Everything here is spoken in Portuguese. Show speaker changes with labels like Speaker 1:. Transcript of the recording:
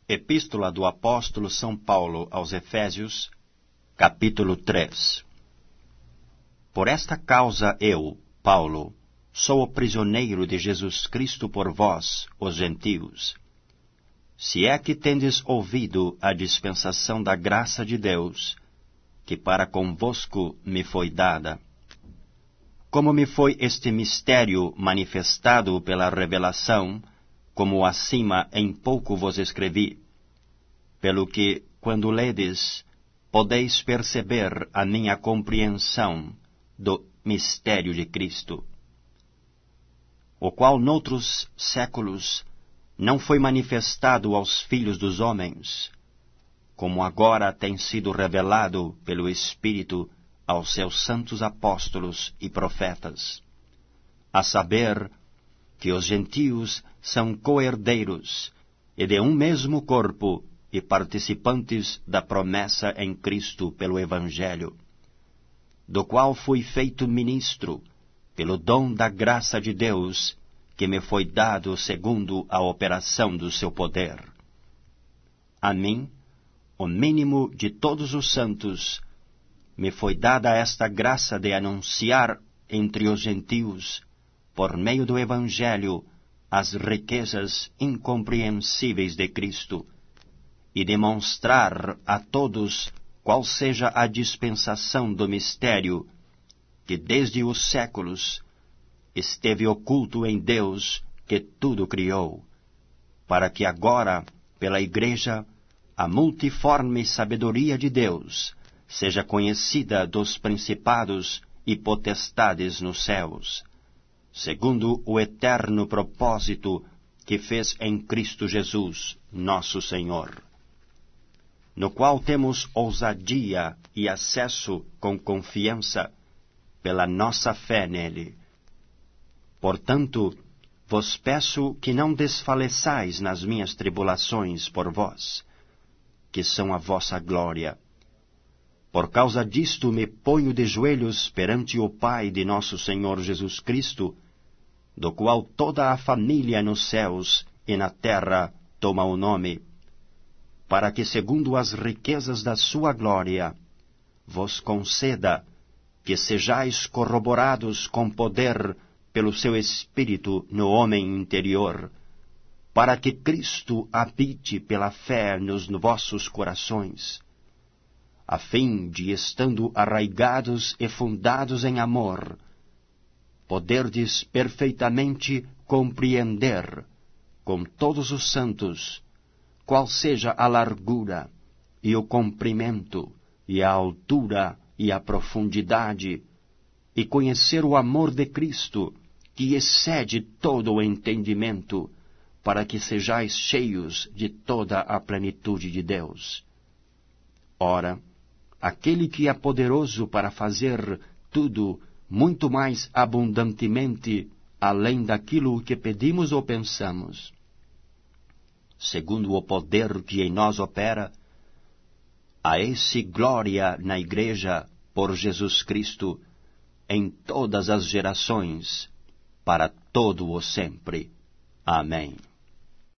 Speaker 1: Epístola do Apóstolo São Paulo aos Efésios, capítulo 3. Por esta causa eu, Paulo, sou o prisioneiro de Jesus Cristo por vós, os gentios. Se é que tendes ouvido a dispensação da graça de Deus, que para convosco me foi dada. Como me foi este mistério manifestado pela revelação, como acima em pouco vos escrevi, pelo que, quando ledes, podeis perceber a minha compreensão do mistério de Cristo, o qual noutros séculos não foi manifestado aos filhos dos homens, como agora tem sido revelado pelo Espírito aos seus santos apóstolos e profetas, a saber, que os gentios são co-herdeiros e de um mesmo corpo e participantes da promessa em Cristo pelo Evangelho, do qual fui feito ministro pelo dom da graça de Deus que me foi dado segundo a operação do seu poder. A mim, o mínimo de todos os santos, me foi dada esta graça de anunciar entre os gentios, por meio do Evangelho, as riquezas incompreensíveis de Cristo, e demonstrar a todos qual seja a dispensação do mistério, que desde os séculos esteve oculto em Deus, que tudo criou, para que agora, pela Igreja, a multiforme sabedoria de Deus seja conhecida dos principados e potestades nos céus, segundo o eterno propósito que fez em Cristo Jesus, nosso Senhor, no qual temos ousadia e acesso com confiança pela nossa fé nele. Portanto, vos peço que não desfaleçais nas minhas tribulações por vós, que são a vossa glória. Por causa disto me ponho de joelhos perante o Pai de nosso Senhor Jesus Cristo, do qual toda a família nos céus e na terra toma o nome, para que, segundo as riquezas da sua glória, vos conceda que sejais corroborados com poder pelo seu Espírito no homem interior, para que Cristo habite pela fé nos vossos corações, a fim de, estando arraigados e fundados em amor, poderdes perfeitamente compreender, com todos os santos, qual seja a largura, e o comprimento, e a altura, e a profundidade, e conhecer o amor de Cristo, que excede todo o entendimento, para que sejais cheios de toda a plenitude de Deus. Ora, aquele que é poderoso para fazer tudo muito mais abundantemente, além daquilo que pedimos ou pensamos, segundo o poder que em nós opera, a esse glória na Igreja por Jesus Cristo, em todas as gerações, para todo o sempre. Amém.